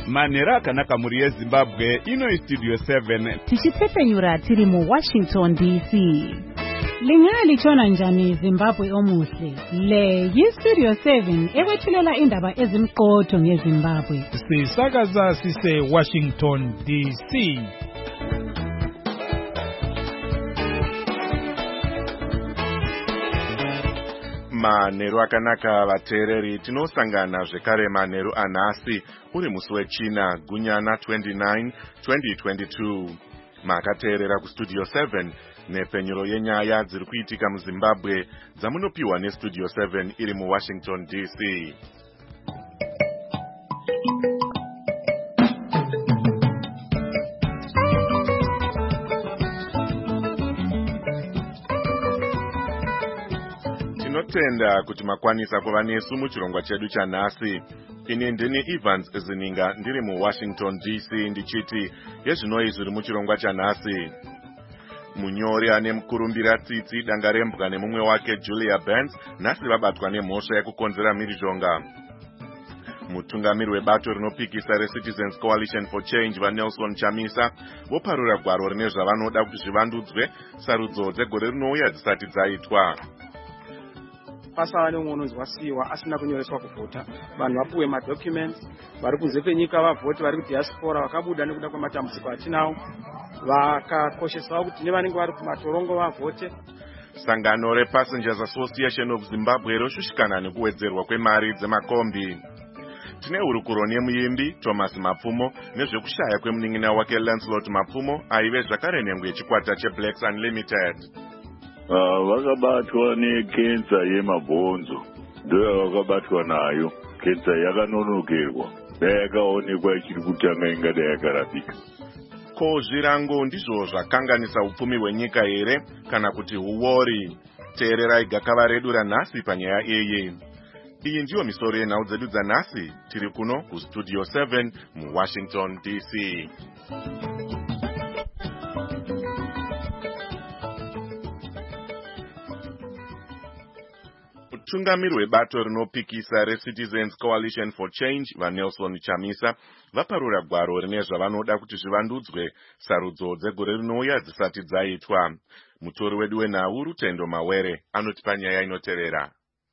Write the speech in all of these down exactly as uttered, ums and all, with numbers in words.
Manheru akanaka muri yeZimbabwe, ino iStudio seven. Tichipfepenyura tiri mu Washington D C. Lingalitshona njani Zimbabwe omuhle? Le yiStudio seven ekwethulela indaba ezimqotho ngeZimbabwe. Sisakaza sise Washington D C. Manheru akanaka vateereri, tinosangana zvekare manheru anhasi uri musi wechina gunyana twenty-nine twenty twenty-two. Makateerera kuStudio seven nepfenyuro yenyaya dziri kuitika muZimbabwe dzamunopiwa neStudio seven iri muWashington D C. Tinotenda kuti makwanisa kuva nesu muchirongwa chedu chanhasi. Ini ndini Evans Zininga ndiri muWashington D C ndichiti yezvinoi zviri muchirongwa chanhasi. Munyori ane mukurumbira tsitsi danga rembwa nemumwe wake Julia Benz nhasi vabatwa nemhosva yekukonzera mhirizhonga. Mutungamiri webato rinopikisa reCitizens Coalition for Change vaNelson Chamisa voparura gwaro rine zvavanoda kuti zvivandudzwe sarudzo dzegore rinouya dzisati dzaitwa. Pasava neumwe unonzi wasiyiwa asina kunyoreswa kuvhota, vanhu vapuwe madocuments, vari kunze kwenyika vavhoti, vari kudiaspora vakabuda nekuda kwamatambudziko atinawo, vakakoshesawo kuti nevanenge vari kumatorongo vavhote. Sangano rePassengers Association of Zimbabwe roshushikana nekuwedzerwa kwemari dzemakombi. Tine hurukuro nemuimbi Thomas Mapfumo nezvekushaya kwemunin'ina wake Lancelot Mapfumo aive zvakare nhengo yechikwata cheBlacks Unlimited. Vakabatwa nekensa yemabhonzo, ndoyo vakabatwa nayo. Kensa yakanonokerwa, dayakaonekwa ichiri kutanga ingada yakarapika. Ko zvirango ndizvo zvakanganisa upfumi hwenyika here kana kuti huwori? Teererai gakava redu ranhasi panyaya iyi. Iyi ndiyo misoro yenhau dzedu dzanhasi, tiri kuno kuStudio seven muWashington D C. Mutungamiri webato rinopikisa reCitizens Coalition for Change vaNelson Chamisa vaparura gwaro rine zvavanoda kuti zvivandudzwe sarudzo dzegore rinouya dzisati dzaitwa. Mutori wedu wenhau Rutendo Mawere anoti panyaya inoteerera.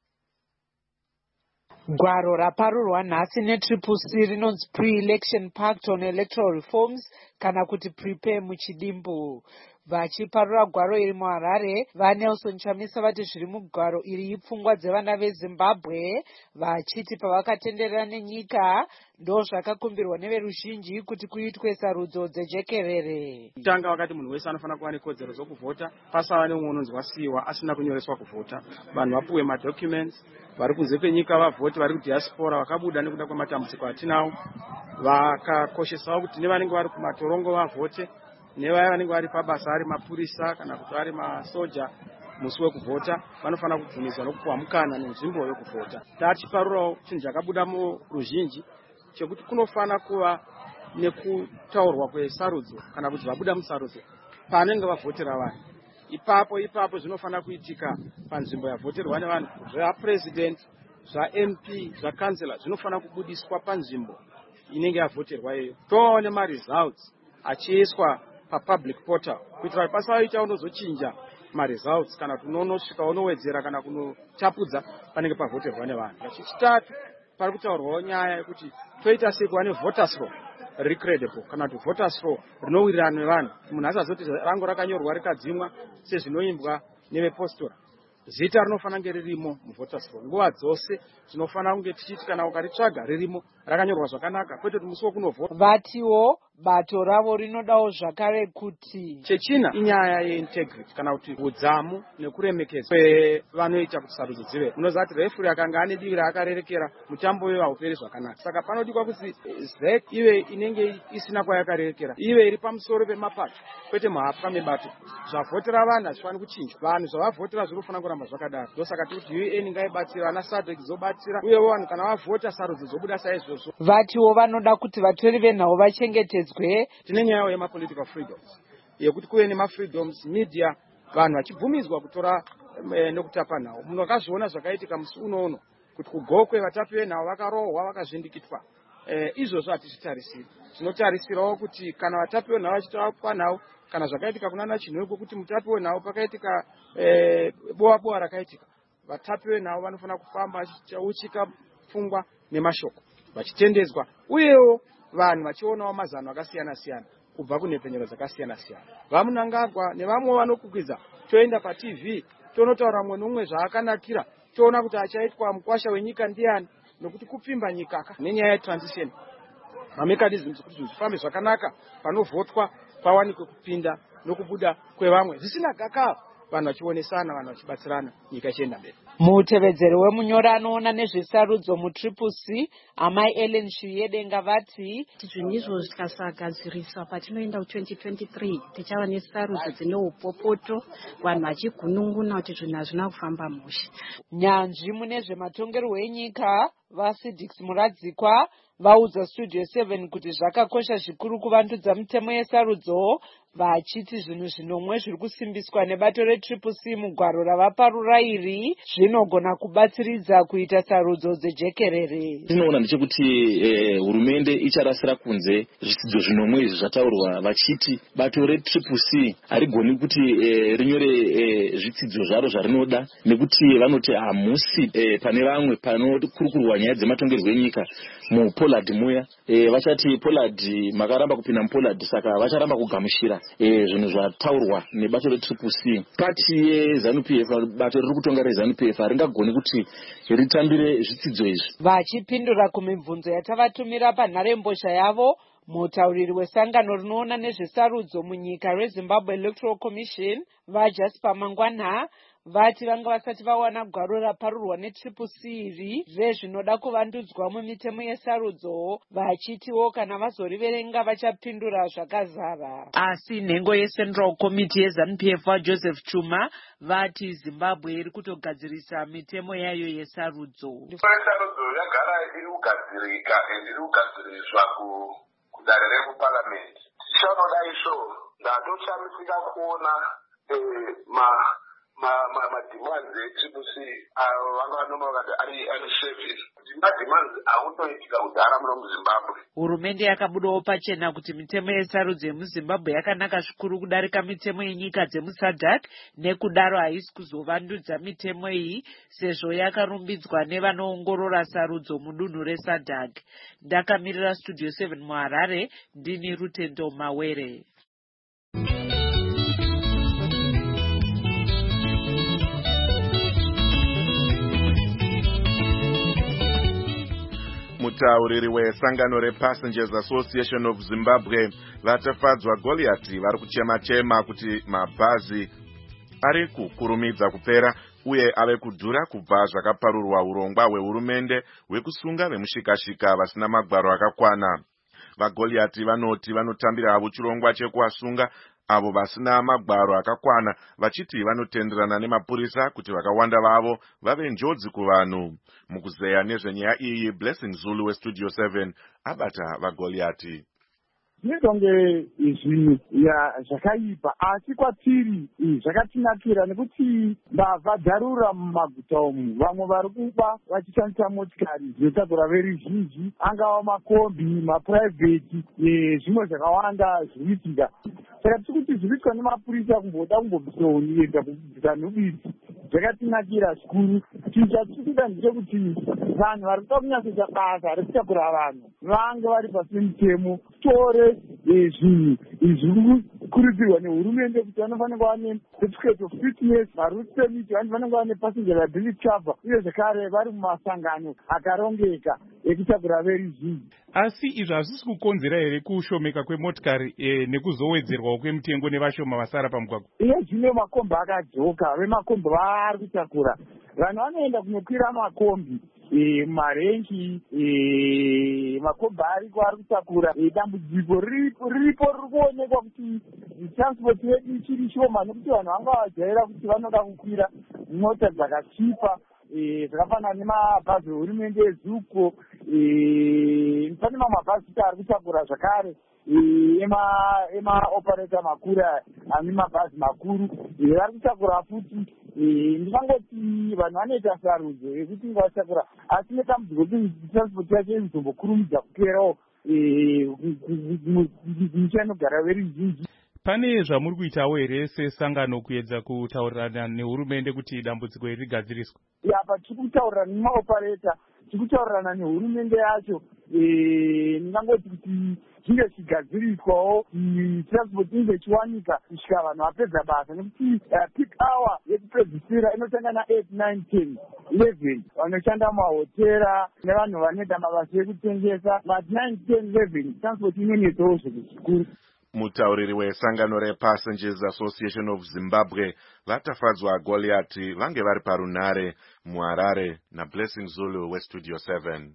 Gwaro raparurwa nhasi netriple C rinonzi Pre-Election Pact on Electoral Reforms kana kuti Prepare muchidimbu. Vachiparura gwaro iri muHarare, vaNelson Chamisa vati zviri mugwaro iri ipfungwa dzevana veZimbabwe, vachiti pavakatenderera nenyika ndo zvakakumbirwa neveruzhinji kuti kuitwe sarudzo dzejekerere. Tanga vakati munhu wese anofanira kuva nekodzero dzokuvhota, pasava neumwe unonzi wasiyiwa asina kunyoreswa kuvhota, vanhu vapuwe madocuments, vari kunze kwenyika vavhoti, vari kudiaspora vakabuda nekuda kwamatambudziko atinawo, vakakoshesawo kuti nevanenge vari kumatorongo vavhote, nevaya vanenge vari pabasa ari mapurisa kana kuti vari masoja musi wekuvhota vanofanira kubvumidzwa nokupuwa mukana nenzvimbo yekuvhota. Tachiparurawo chinhu chakabuda muruzhinji chekuti kunofanira kuva nekutaurwa kwesarudzo kana kuti vabuda musarudzo panenge vavhotera vanhu. Ipapo ipapo zvinofanira kuitika panzvimbo yavhoterwa nevanhu, zvapresident, zvaM P, zvakansela zvinofanira kubudiswa panzvimbo inenge yavhoterwa iyo. Toone maresults achiiswa papublic portal kuitira kuti pasaita unozochinja maresults kana kunonosvika unowedzera kana kunotapudza panenge pavhoterwa nevanhu. Chechitatu, pari kutaurwawo nyaya yekuti toita sei kuva nevoters roll riri credible kana kuti voters roll rinowirirana nevanhu. Munhu asazoti rango rakanyorwa rikadzimwa sezvinoimbwa nevepostora. Zita rinofanira kunge ririmo muvoters roll nguva dzose. Zvinofanira kunge tichiti kana ukaritsvaga ririmo rakanyorwa zvakanaka, kwete kuti musi wokunovhota. Vatiwo bato ravo rinodawo zvakare kuti chechina inyaya yeintegrity kana kuti udzamu nekuremekedza kwevanoita kuti sarudzo dzive. Munoziva kuti refuri akanga ane divi raakarerekera mutambo uyo hauperi zvakanaka. Saka panodikwa kuti Z E C ive inenge isina kwayakarerekera, ive iri pamusoro pemapato kwete muhapwa mebato. Zvavhotera vanhu hazvifaniri kuchinjwa. Vanhu zvavavhotera zvinofanira kuramba zvakadaro. Ndosaka kuti U N ngaibatsira, ana SADC zobatsira, uyewo vanhu kana vavhota sarudzo dzobuda saizvozvo. Vatiwo vanoda kuti vatori venhau vachengetedzwe. Tine nyaya yemapolitical freedoms yekuti kuve nemafreedoms media, vanhu vachibvumidzwa kutora e, nekutapa nhau. Munhu akazviona zvakaitika musi uno uno kuti kugokwe vatapi venhau vakarohwa vakazvindikitwa. eh, izvozvo hatizvitarisiri. Tinotarisirawo kuti kana vatapi venhau vachitapa nhau kana zvakaitika kunana Chinhweko kuti mutapi wenhau pakaitika eh, boa boa rakaitika, vatapi venhau vanofana kufamba vachichauchika pfungwa nemashoko vachitendedzwa, uyewo vanhu vachionawo mazano akasiyana siyana kubva kunhepfenyero dzakasiyana siyana. Vamunangagwa nevamwe vanokukwidza, toenda paTV tonotaura mumwe nomumwe zvaakanakira, toona kuti achaitwa mukwasha wenyika ndiani, nokuti kupfimba nyika nenyaya yetransition mamechanisms kuti zvifambe zvakanaka, panovhotwa pawanikwe kupinda nokubuda kwevamwe zvisina gakava, vanhu vachionesana, vanhu vachibatsirana, nyika ichienda mberi. Mutevedzeri wemunyora anoona nezvesarudzo mutriple C amai Ellen Shiyedenga vati zvinhu izvozvo tikasagadzirisa patinoenda ku-twenty twenty-three tichava nesarudzo dzine upopoto, vanhu vachigunun'una kuti zvinhu hazvina kufamba mushe. Nyanzvi mune zvematongerwo enyika vaSidix Muradzikwa vaudza Studio seven kuti zvakakosha zvikuru kuvandudza mitemo yesarudzo, vachiti zvinhu zvinomwe zviri kusimbiswa nebato retriple C mugwaro ravaparura iri zvinogona kubatsiridza kuita sarudzo dzejekerere. Tinoona ndechekuti hurumende eh, icharasira kunze zvitsidzo zvinomwe izvi zvataurwa, vachiti bato retriple C harigoni kuti eh, rinyore eh, zvitsidzo zvaro zvarinoda, nekuti vanoti hamusi eh, pane vamwe panokurukurwa nyaya dzematongerwo enyika muPollard muya. Eh, vachati Pollard makaramba kupinda muPollard, saka vacharamba kugamushira eh, zvinhu zvataurwa nebato retriple C. Pati yeZANU P F, bato riri kutonga reZANU P F haringagoni kuti ritambire zvitsidzo izvi. Vachipindura kumibvunzo yatavatumira panharembozha yavo, mutauriri wesangano rinoona nezvesarudzo munyika reZimbabwe Electoral Commission vaJasper Mangwana vati vanga vasati vawana gwaro raparurwa netriple C iri rezvinoda kuvandudzwa mumitemo yesarudzo, vachitiwo kana vazoriverenga vachapindura zvakazara. Asi nhengo yeCentral Committee yeZANU P F waJoseph Chuma vati Zimbabwe iri kutogadzirisa mitemo yayo yesarudzo. Sarudzo yagara iri kugadzirika ende iri kugadziriswa kudare rekuparliament. Tichanoda izvo ndatoshamisika kuona ma mademands etriple C vanga vanoma vakati ari service kuti mademands akutoitika kudhara muno muZimbabwe. Hurumende yakabudawo pachena kuti mitemo yesarudzo yemuZimbabwe yakanaka zvikuru kudarika mitemo yenyika dzemuSADC, nekudaro haisi kuzovandudza mitemo iyi sezvo yakarumbidzwa nevanoongorora sarudzo mudunhu reSADC. Ndakamirira Studio seven muHarare, ndini Rutendo Mawere. Mutauriri wesangano rePassengers Association of Zimbabwe vatafadzwa Goliath vari kuchema chema kuti mabhazi ari kukurumidza kupera uye ave kudhura kubva zvakaparurwa urongwa hwehurumende hwekusunga vemushikashika vasina magwaro akakwana. VaGoliath vanoti vanotambira havo chirongwa chekuvasunga avo vasina magwaro akakwana, vachiti vanotenderana nemapurisa kuti vakawanda vavo vave njodzi kuvanhu. Mukuzeya nezvenyaya iyi, Blessing Zulu weStudio seven abata vaGoliath. Zvinonge zvinhu zvakaipa, asi kwatiri zvakatinakira nekuti mbavha dzarura mumaguta umu. Vamwe vari kuba vachishandisa motikari dzinotakura veruzhinji, angava makombi, mapuraivheti nezvimwe zvakawanda zviriitika. Saka tiri kuti zviriitwa nemapurisa kumboda kumbobvisonienda kubvisa nhubidzi zvakatinakira zvikuru. Chinhu chatikuda ndechekuti vanhu vari kuda kunyatsoita basa rekutakura vanhu vange vari pasi pemitemo. Tore zvinhu izvi kukurudzirwa nehurumende kuti vanofanira kuva necertificate of fitness, maroute permit, vanofanira kuva nepassenger liability cover, uye zvekare vari mumasangano akarongeka ekutakura veruzhinji. Asi izvi hazvisi kukonzera here kushomeka kwemotikari e, nekuzowedzerwawo kwemitengo nevashoma vasara pamugwagwa? Iye zvino makombi akadzoka, vemakombi vari kutakura. Vanhu vanoenda kunokwira makombi marengi, makombi ariko ari kutakura. Dambudziko riripo riri kuonekwa kuti transport yedu ichiri shoma, nekuti vanhu vanga vajaira kuti vanoda kukwira mota dzakachipa zvakafanana nemabhazi ehurumende eZUCO. Pane mamwe mabhazi ari kutakura zvakare emaoperator makuru ane mabhazi makuru vari kutakura futi ndingangoti vanhu vanoita sarudzo yekuti vatakura asi netambudziko kuti transport yacho izombokurumidza kuperawo nyika inogara veruzhinji. Pane zvamuri kuitawo here sesangano kuedza kutaurirana nehurumende kuti dambudziko iri rigadziriswe? Apa tiri kutaurirana nemaopareta, tiri kutaurirana nehurumende yacho ndingangoti kuti zvinge zvigadziriswawo transport inge ichiwanika kusvika vanhu vapedza basa, nekuti peak hour yekupedzisira inotanga na8 nine ten eleven vanoshanda mahotera nevanhu vanoita mabasa ekutengesa but nine ten eleven transport inonetsawo zvinhu zvikuru. Mutauriri wesangano rePassengers Association of Zimbabwe vatafadzwa Goliath vange vari parunhare muHarare naBlessing Zulu weStudio seven.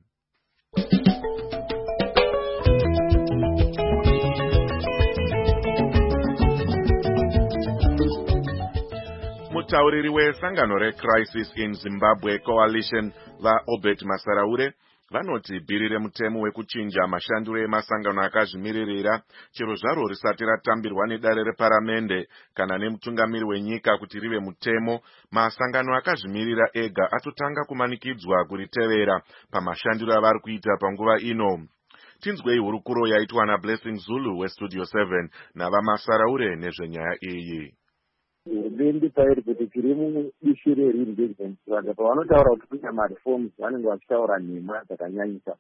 Mutauriri wesangano reCrisis in Zimbabwe Coalition vaObert Masaraure vanoti bhiri remutemo wekuchinja mashandiro emasangano akazvimiririra chero zvaro risati ratambirwa nedare reparamende kana nemutungamiri wenyika kuti rive mutemo, masangano akazvimirira ega atotanga kumanikidzwa kuritevera pamashandiro avari kuita panguva ino. Tinzwei hurukuro yaitwa naBlessing Zulu weStudio seven navaMasaraure nezvenyaya iyi. Hurumende pairi kuti tiri mudishi re-engagement saka pavanotaura kuti kuita mareforms vanenge vachitaura nhema dzakanyanyisa.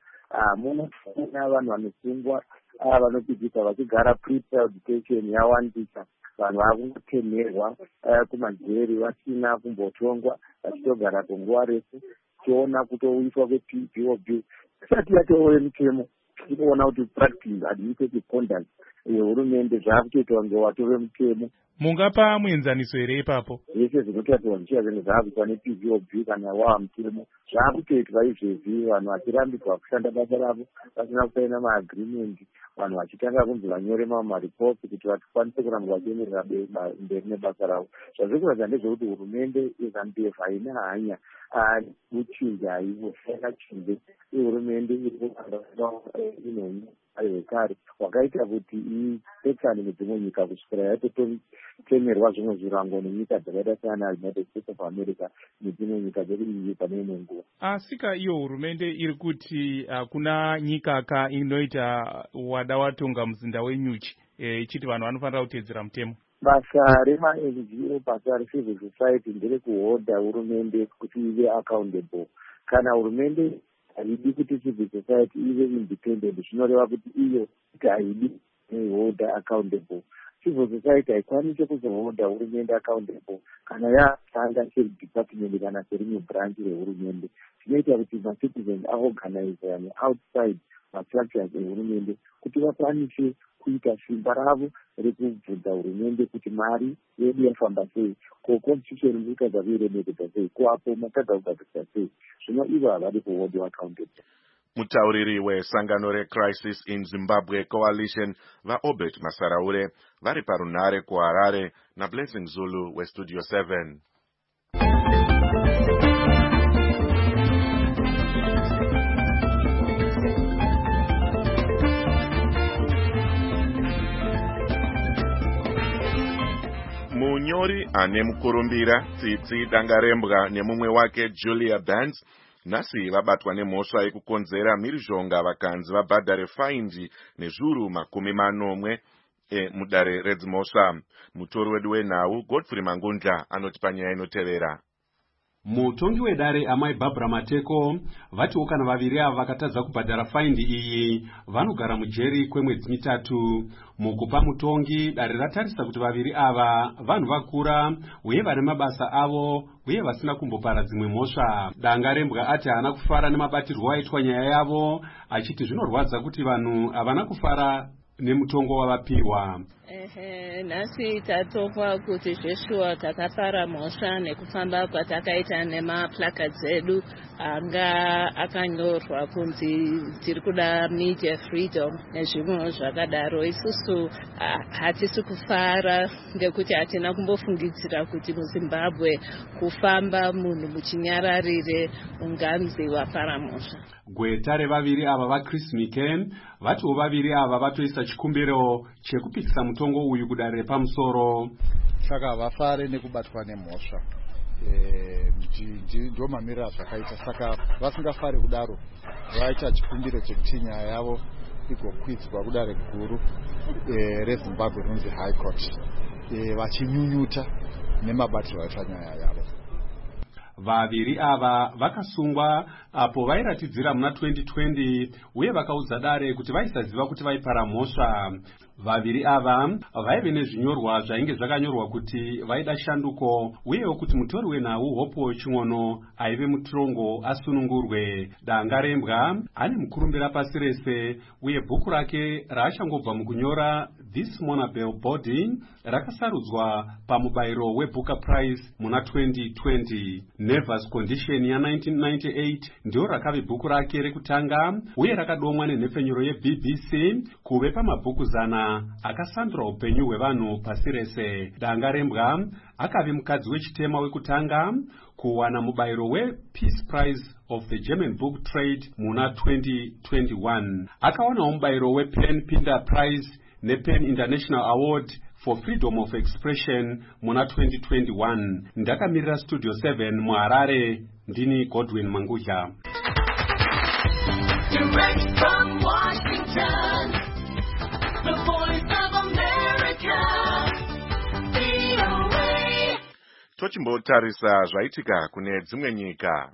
Munoona vanhu vanosungwa vanopikisa vachigara pre-trial detention yawandisa, vanhu vakungotemerwa kumajeri vasina kumbotongwa vachitogara kwenguva refu, tichiona kutouyiswa kwe-P G O B isati yatove mutemo. Tinoona kuti practice administrative conduct yehurumende zvaakutoitwa ngewatove mutemo. Mungapa muenzaniso here ipapo? Zvese zvinotaurwa njiya zvinhu zvaakuitwa ne-P G O B kana wava mutemo zvaakutoitwa izvezvi, vanhu vachirambidzwa kushanda basa ravo vasina kusaina maagreement, vanhu vachitanga kunzi vanyore mamwe maripoti kuti vakwanise kuramba vachienderera mberi nebasa ravo. Zvazviri kuratidza ndezvekuti hurumende yeZANU P F haina hanya kuchinja ivo yakachinje. Hurumende iri kuramba inonyi ari wekare wakaita kuti ipetsane nedzimwe nyika kusvikira yatotemerwa zvimwe zvirango nenyika dzakaita sana United States of America nedzimwe nyika dzekudii pane imwe nguva. Asika iyo hurumende iri kuti kuna nyika ka inoita wada watonga muzinda wenyuchi ichiti vanhu vanofanira kuteedzera mutemo. Basa rema-N G O, basa recivil society nderekuhodha hurumende kuti ive accountable. Kana hurumende haidi kuti civil society ive independent, zvinoreva kuti iyo haidi kuholda accountable. Civil society haikwanisi kuzoholda hurumende accountable kana yatanga seri department kana serimwe branch rehurumende. Zvinoita kuti macitizens aorganize ane outside mastructures ehurumende kuti vakwanise kuita simba ravo rekubvunza hurumende kuti mari yedu yafamba sei, ko constitution munyika dzavairemekedza sei, ko apo matadza kugadzirisa sei. Zvino ivo havadi kuholdwa accountable. Mutauriri wesangano reCrisis in Zimbabwe Coalition vaObert Masaraure vari parunhare kuHarare naBlessing Zulu weStudio seven. Munyori ane mukurumbira Tsitsi Dangarembwa nemumwe wake Julia Bands nhasi vabatwa nemhosva yekukonzera mhirizhonga vakanzi vabhadhare faindi nezviuru makumi manomwe e mudare redzimhosva. Mutori wedu wenhau Godfrey Mangundla anoti panyaya inotevera. Mutongi wedare amai Barbara Mateko vatiwo kana vaviri ava vakatadza kubhadhara faindi iyi vanogara mujeri kwemwedzi mitatu. Mukupa mutongi, dare ratarisa kuti vaviri ava vanhu vakura uye vane mabasa avo uye vasina kumbopara dzimwe mhosva. Dangarembwa ati haana kufara nemabatirwo aitwa nyaya yavo, achiti zvinorwadza kuti vanhu havana kufara nemutongo wavapiwa. Ehe, nhasi tatokwa kuti zveshuwa takapara mhosva nekufamba kwatakaita nemaplakadzi edu anga akanyorwa kunzi tiri kuda media freedom nezvimwewo zvakadaro. Isusu hatisi kufara ngekuti hatina kumbofungidzira kuti muZimbabwe kufamba munhu muchinyararire unganzi wapara mhosva. Gweta revaviri ava vaChris Miken vatiwo vaviri ava vatoisa chikumbiro chekupikisa mutongo uyu kudare repamusoro. Saka vafare nekubatwa nemhosva. ndo mamiriro azvakaita. Saka vasingafari kudaro vaita chikumbiro chekuti nyaya yavo igokwidzwa kudare guru reZimbabwe rinonzi High Court, vachinyunyuta nemabatiro aita nyaya yavo. Vaviri ava vakasungwa apo vairatidzira muna twenty twenty uye vakaudza dare kuti vaisaziva kuti vaipara mhosva. Vaviri ava vaive nezvinyorwa zvainge zvakanyorwa kuti vaida shanduko uyewo kuti mutori wenhau Hope Ching'ono aive mutirongo asunungurwe. Danga Rembwa ane mukurumbira pasi rese uye bhuku rake raachangobva mukunyora This Monabel Body rakasarudzwa pamubayiro weBooker Prize muna twenty twenty. Nervous Condition ya nineteen ninety-eight ndio rakave bhuku rake rekutanga uye rakadomwa nenhepfenyuro yeB B C kuve pamabhuku zana akasandura upenyu hwevanhu pasi rese. Danga Rembwa akave mukadzi wechitema wekutanga kuwana mubayiro wePeace Prize of the German Book Trade muna twenty twenty-one. Akawanawo mubayiro wePen Pinder Prize nePen International Award for Freedom of Expression muna twenty twenty-one. Ndakamirira Studio seven muHarare, ndini Godwin Mangudya. Direct from Washington, the voice of America, V O A. Tochimbotarisa zvaitika kune dzimwe nyika.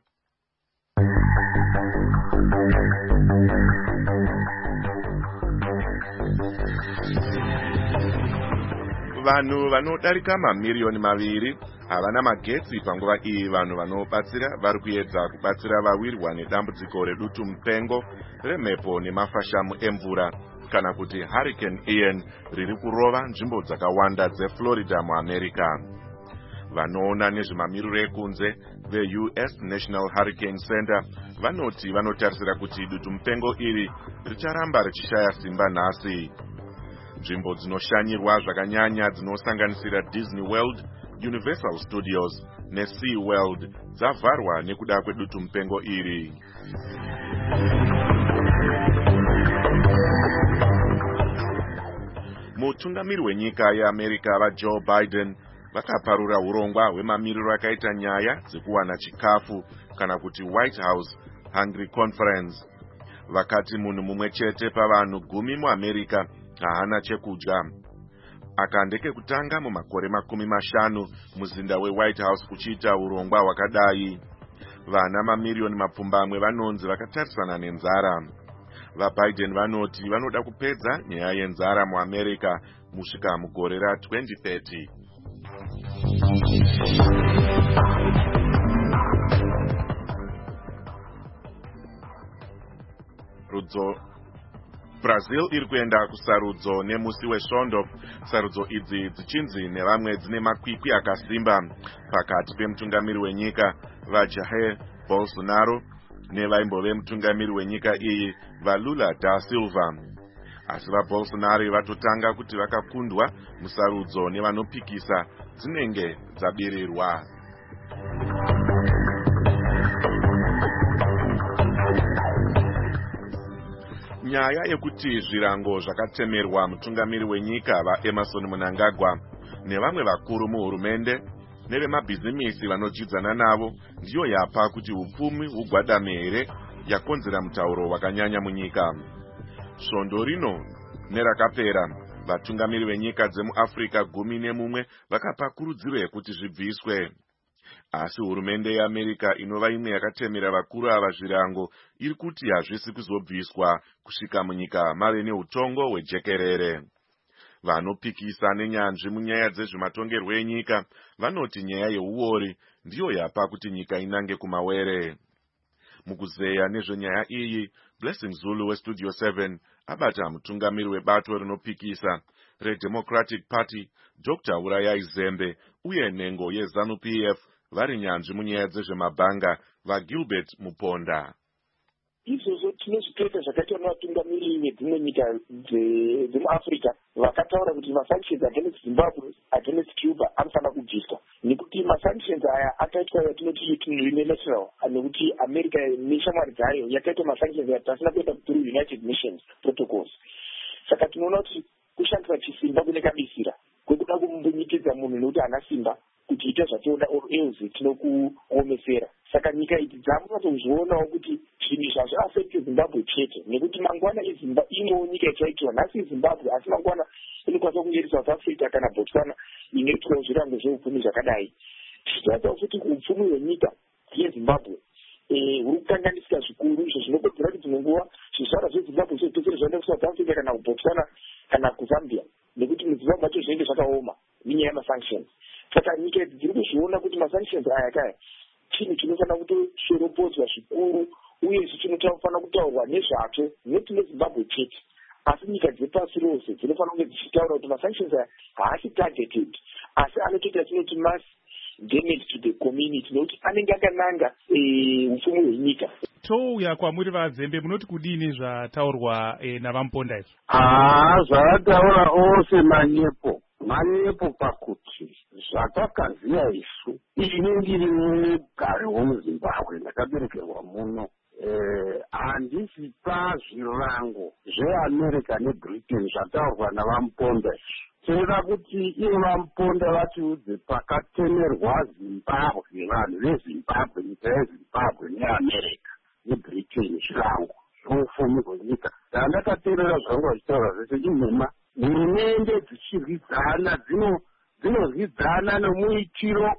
Vanhu vanodarika mamiliyoni maviri havana magetsi panguva iyi. Vanhu vanobatsira vari kuedza kubatsira vawirwa nedambudziko redutu mupengo remhepo nemafashamu emvura kana kuti Hurricane Ian riri kurova nzvimbo dzakawanda dzeFlorida muAmerica. Vanoona nezvemamiriro ekunze veU S National Hurricane Center vanoti vanotarisira kuti dutu mupengo iri richaramba richishaya simba nhasi. Nzvimbo dzinoshanyirwa zvakanyanya dzinosanganisira Disney World, Universal Studios neSea World dzavharwa nekuda kwedutu mupengo iri. Mutungamiri wenyika yeAmerica vaJoe Biden vakaparura urongwa hwemamiriro akaita nyaya dzekuwana chikafu kana kuti White House Hungry Conference. Vakati munhu mumwe chete pavanhu gumi muAmerica haana chekudya. Aka ndekekutanga mumakore makumi mashanu muzinda weWhite House kuchiita urongwa hwakadai. Vana mamiliyoni mapfumbamwe vanonzi vakatarisana nenzara. VaBiden vanoti vanoda kupedza nyaya yenzara muAmerica musvika mugore ra twenty thirty. Rudzo Brazil iri kuenda kusarudzo nemusi wesvondo. Sarudzo idzi dzichinzi nevamwe dzine makwikwi akasimba pakati pemutungamiri wenyika vaJair Bolsonaro nevaimbove mutungamiri wenyika iyi vaLula da Silva. Asi vaBolsonaro vatotanga kuti vakakundwa musarudzo nevanopikisa dzinenge dzabirirwa. Nyaya yekuti zvirango zvakatemerwa mutungamiri wenyika vaEmerson Mnangagwa nevamwe vakuru muhurumende nevemabhizimisi vanojidzana navo ndiyo yapa kuti upfumi hugwadame here yakonzera mutauro wakanyanya munyika. Svondo rino nerakapera vatungamiri venyika dzemuAfrica gumi nemumwe vakapa kurudziro yekuti zvibviswe. Asi hurumende yeAmerica inova imwe yakatemera vakuru ava zvirango iri kuti hazvisi kuzobviswa kusvika munyika mave neutongo hwejekerere. Vanopikisa nenyanzvi munyaya dzezvematongerwo enyika vanoti nyaya yeuori ndiyo yapa kuti nyika inange kumawere. Mukuzeya nezvenyaya iyi, Blessing Zulu weStudio seven abata mutungamiri webato rinopikisa reDemocratic Party Doctor Urayai Zembe uye nhengo yeZanu P F vari nyanzvi munyaya dzezvemabhanga vaGilbert Muponda. Izvozvo tinozvitoita zvakaitwa nevatungamiri vedzimwe nyika dzemuAfrica vakataura kuti masanctions against Zimbabwe, against Cuba anofanira kubviswa, nekuti masanctions aya akaitwa yatinoti unilateral, nekuti America neshamwari dzayo yakaitwa masanctions aya pasina kuenda through United Nations protocols. Saka tinoona kuti kushandisa chisimba kune kabisira kwekuda kumbunyikidza munhu nekuti haana simba kuti ita zvatoda or else tinokuomesera. Saka nyika idzi dzamunatozvionawo kuti zvinhu zvazvaafekte Zimbabwe chete, nekuti mangwana inewo nyika ichaitwa nhasi Zimbabwe, asi mangwana inokwanisa kunge iri South Africa kana Botswana inoitwawo zvirango zveupfumi zvakadai. Tichitaura futi kuupfumi hwenyika yeZimbabwe huri kukanganisika zvikuru, izvo zvinokodzera kuti dzimwe nguva zvizvara zveZimbabwe zvodzoserwa zvaenda kuSouth Africa kana kuBotswana kana kuZambia, nekuti muZimbabwe macho zvinenge zvakaoma nenyaya yemasanctions. Saka nyika idzi dziri kuzviona kuti masanctions aya kaya chinhu chinofanira kutosheropodzwa zvikuru, uye chinofanira kutaurwa nezvacho, noti neZimbabwe chete, asi nyika dzepasi rose dzinofanira kunge dzichitaura kuti masanctions aya haasi targeted, asi anotoita chinoti mass damage to the community, nokuti anenge akananga upfumi hwenyika. Touya kwamuri vaZembe, munoti kudini zvataurwa navamponda izvo? Ah, zvataura ose manyepo manyepo pakuti zvatakaziya isu. Ini ndiri mugari womuZimbabwe, ndakaberekerwa muno. Handisi pazvirango zveAmerica neBritain zvataurwa navamponda izvi. Tinoda kuti ivo vamuponda vatiudze pakatemerwa Zimbabwe, vanhu veZimbabwe, nyika yeZimbabwe neAmerica neBritain zvirango zvoupfumi hwenyika. Ndandakateerera zvangu vachitaura zvese inhema. Hurumende dzichirwidzana dzinorwidzana nomuitiro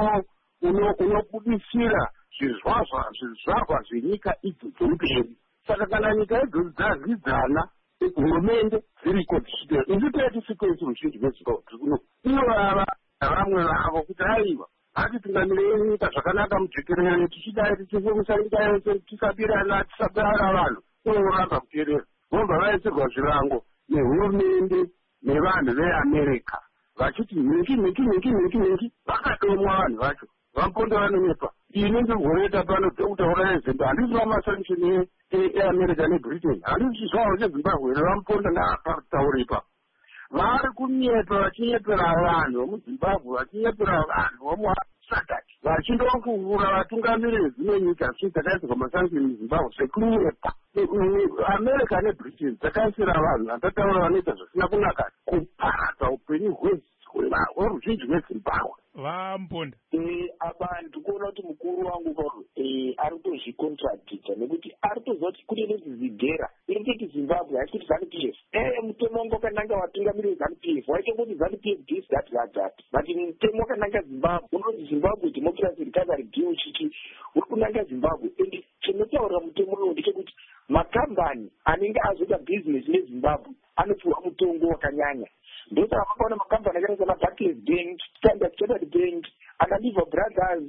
unobudisira zvizvarwa zvenyika idzi dzemberi. Saka kana nyika idzodzo dzarwidzana, hurumende dziriko dzichiteera. Isu tatisikwenzi ruzhinji rweZimbabwe kuno inovava navamwe vavo kuti aiwa hatitungamirei nyika zvakanaka mujekerere, tichidai tichifumisa nyika yose, tisabirana tisabirana vanhu, unoramba kuteerera. Vobva vaisirwa zvirango nehurumende nevanhu veAmerica vachiti nhiki nhiki nhiki nhiki nhiki, vakadomwa vanhu vacho, vamuponda vanonyepa. Ini ndirikuita pano dzekutaura neZimbabwe, handisi vamasanction eAmerica neBritain, handisi zvavo cheZimbabwe nevamuponda ndaapatauripa. Vari kunyepa vachinyepera vanhu vomuZimbabwe, vachinyepera vanhu vomuSadc, vachindofuvura vatungamiriri vezimwe nyika dzakaisirwa masanction muZimbabwe sekunyepa. America neBritain dzakaisira vanhu vandataura vanoita zvisina kunaka kuparadza upenyu hweruzhinji rweZimbabwe. Vamponda abantu kuona kuti mukuru wangu ari kutozvikontradikta, nekuti ari kutoziva kuti kune nezizidhera iri kutoti Zimbabwe haisi kuti ZANU P F. Mutemo wangu wakananga vatungamiriri ZANU P F waita kuti ZANU P F this that that that, but mutemo wakananga Zimbabwe unoti Zimbabwe Democracy Recovery Bill chichi uri kunanga Zimbabwe. And chinotaura mutemo uyu ndechekuti makambani anenge azoita business neZimbabwe anopiwa mutongo wakanyanya. Ndosaka makaona makambani akaita sana Barclays Bank, Standard Chartered Bank, ana Lever Brothers,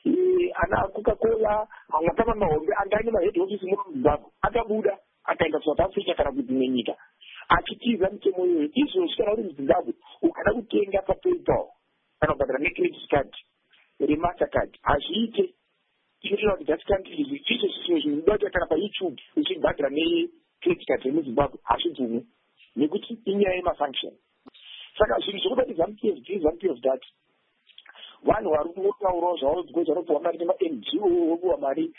ana Coca-Cola, mamwe akava mahombe anga ane mahead office muno muZimbabwe akabuda akaenda South Africa kana kudzimwe nyika achitiza mitemo iyoyo. Izvozvo kana uri muZimbabwe ukada kutenga paPayPal kana kubhadhara necredit card remastercard hazviite. Inotaura kuti that country izvo zvimwe zvinoda kuti kana paYouTube uchibhadhara necredit card yemuZimbabwe hazvibvumwe, nekuti inyaya yemasanction. Saka zvinhu zvokuda kuti ZANU P F this ZANU P F that, vanhu vari kunotaurawo zvavo because vanopuwa mari nema-N G O, vopuwa mari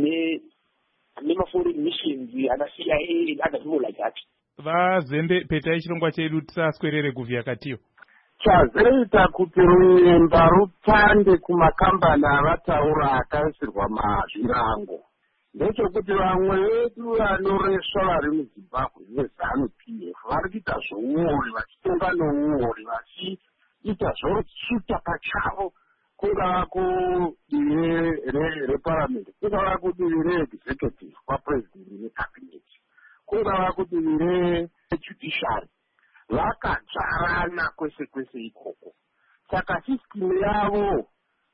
nema-foreign missions, ana C I A and other people like that. VaZembe, petai chirongwa chedu tisaswerere kuvhiya katiyo. Chazoita kuti runyemba rutande kumakambani avataura akaisirwa mazvirango ndechekuti vamwe vedu vanoresva vari muZimbabwe veZANU P F vari kuita zvouori, vachitonga nouori, vachiita zvosuta pachavo, kungava kudivi reparamende, kungava kudivi reexecutive kwapresident necabinet, kungava kudivi rejudiciary, vakadzvarana kwese kwese ikoko. Saka sisitemu yavo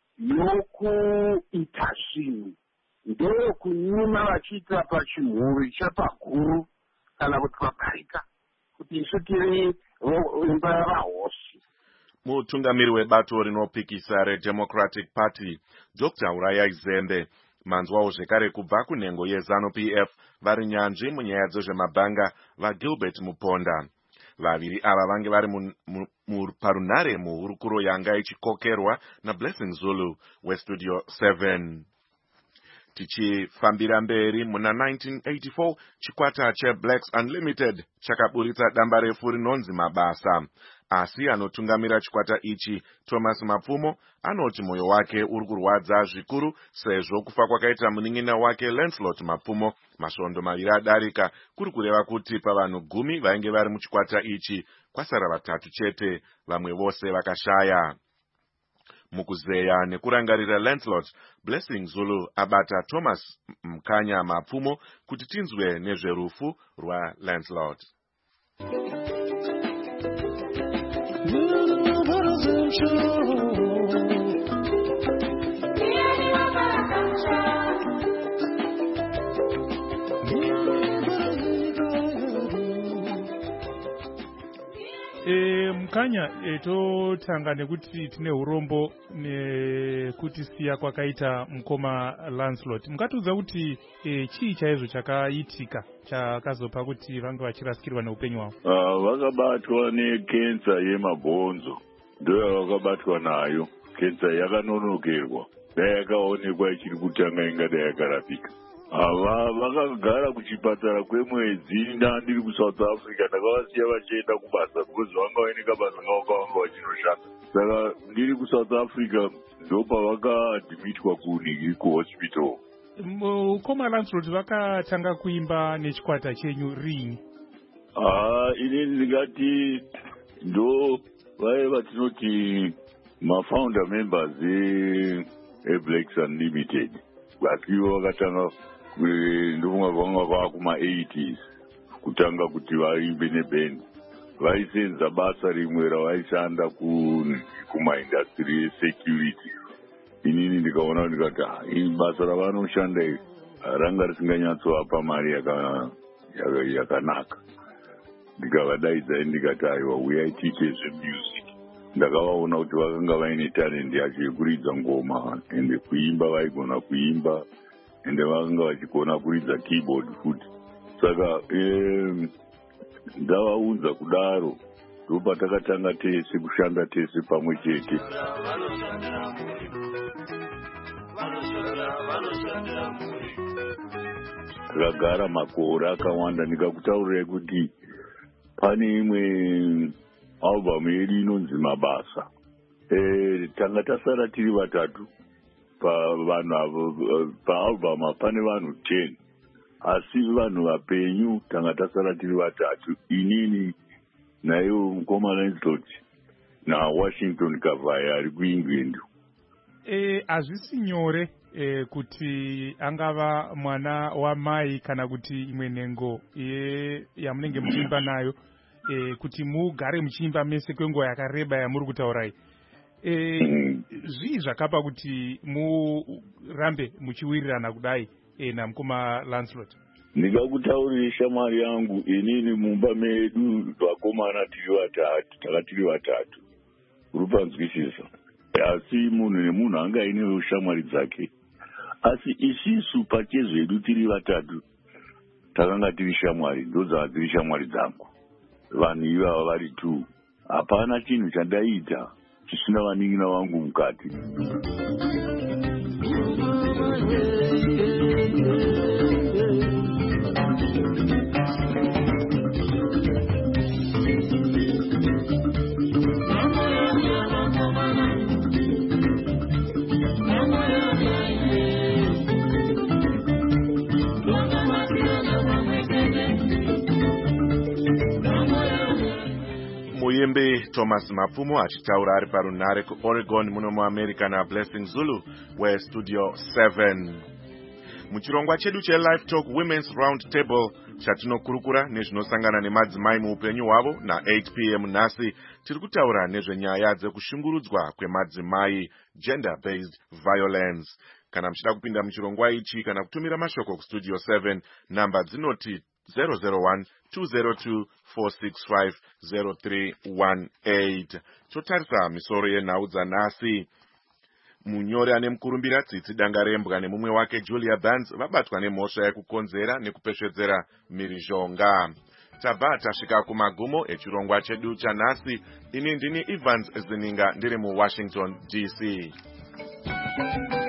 yokuita zvinhu ndeyekunyima vachiita pachimhuri chapaguru kana kuti pabarika kuti isu tiri imba yavahosi. Mutungamiri webato rinopikisa reDemocratic Party Doctor Urayai Zembe manzwawo zvekare kubva kunhengo yeZANU P F vari nyanzvi munyaya dzezvemabhanga vaGilbert Muponda. Vaviri ava vange vari parunare muhurukuro yanga ichikokerwa naBlessing Zulu weStudio seven. Tichifambira mberi muna nineteen eighty-four chikwata cheBlacks Unlimited chakaburitsa damba refu rinonzi Mabasa. Asi anotungamira chikwata ichi, Thomas Mapfumo, anoti moyo wake uri kurwadza zvikuru sezvo kufa kwakaita munin'ina wake Lancelot Mapfumo masvondo maviri adarika, kuri kureva kuti pavanhu gumi vainge vari muchikwata ichi kwasara vatatu chete, vamwe vose vakashaya. Mukuzeya nekurangarira Lancelot, Blessing Zulu abata Thomas Mkanya Mapfumo kuti tinzwe nezverufu rwaLancelot. E, Mkanya e, totanga nekuti tine urombo nekuti siya kwakaita mukoma Lancelot. Mukatiudza kuti e, chii chaizvo chakaitika chakazopa kuti vange vachirasikirwa neupenyu hwavo? Uh, vakabatwa nekensa yemabhonzo, ndoyo vakabatwa nayo. Kensa yakanonokerwa, dai yakaonekwa ichiri kutanga ingada yakarapika. Ava vakagara kuchipatara kwemwedzi, ndandiri kuSouth Africa ndakavasiya vachienda kubasa because vanga vaineka basa ngavanga vanga vachinoshanda. Saka ndiri kuSouth Africa ndopavakaadhimitwa kuni kuhospital. Mukoma Lancelot vakatanga kuimba nechikwata chenyu rini? Ah, ini ndingati ndo vaiva vatinoti mafounder members eBlacks Unlimited. Vakiwa vakatanga ndovunga vanga vava kuma-eighties kutanga kuti vaimbe neband. Vaisenza basa rimwe ravaishanda kumaindastry esecurity. Inini ndikaona ndikati iri basa ravanoshanda iri ranga risinganyatsoapa mari yakanaka. Ndikavadaidza ndikati aiwa uyai tiite zvemusic. Ndakavaona kuti vakanga vaine talent yacho yekuridza ngoma ende kuimba vaigona kuimba ende vakanga vachigona kuridza keyboard futi. Saka ndavaunza kudaro ndopatakatanga tese kushanda tese pamwe chete. Takagara makore akawanda, ndikakutaurirai kuti pane imwe album yedu inonzi Mabasa. Eh, tanga tasara tiri vatatu pavanhu paalbum pane vanhu ten, asi vanhu vapenyu tanga tasara tiri vatatu, inini nayo mukoma Lancelot na Washington Kavaya ari kuEngland. Eh, hazvisi nyore eh, kuti angava mwana wamai kana kuti imwe nhengo yamunenge muchiimba nayo e, kuti mugare muchiimba mese kwenguva yakareba yamuri kutaurai. E, zvii zvakapa kuti murambe muchiwirirana kudai e, namukoma Lancelot? Ndikakutaurire shamwari yangu, inini mumba medu vakomana tiri vatatu, taka tiri vatatu. Urupanzwisisa. Asi munhu nemunhu anga ine shamwari dzake. Asi isisu pachezvedu tiri vatatu takanga tiri shamwari, ndodzava dziri shamwari dzangu. Vanhu ivava vari tu, hapana chinhu chandaita chisina vanin'ina vangu mukati. Muimbi Thomas Mapfumo achitaura ari parunhare kuOregon muno muAmerica naBlessing Zulu weStudio seven. Muchirongwa chedu cheLive Talk Women's Round Table chatinokurukura nezvinosangana nemadzimai muupenyu hwavo na eight p m nhasi tiri kutaura nezvenyaya dzekushungurudzwa kwemadzimai, gender-based violence. Kana muchida kupinda muchirongwa ichi kana kutumira mashoko kuStudio seven, namba dzinoti zero zero one two zero two four six five zero three one eight. Totarisa misoro yenhau dzanhasi. Munyori ane mukurumbira tsitsi danga rembwa nemumwe wake Julia Bands vabatwa nemhosva yekukonzera nekupesvedzera mhirizhonga. Tabva tasvika kumagumo echirongwa chedu chanhasi. Ini ndini Evans Zininga ndiri muWashington D C.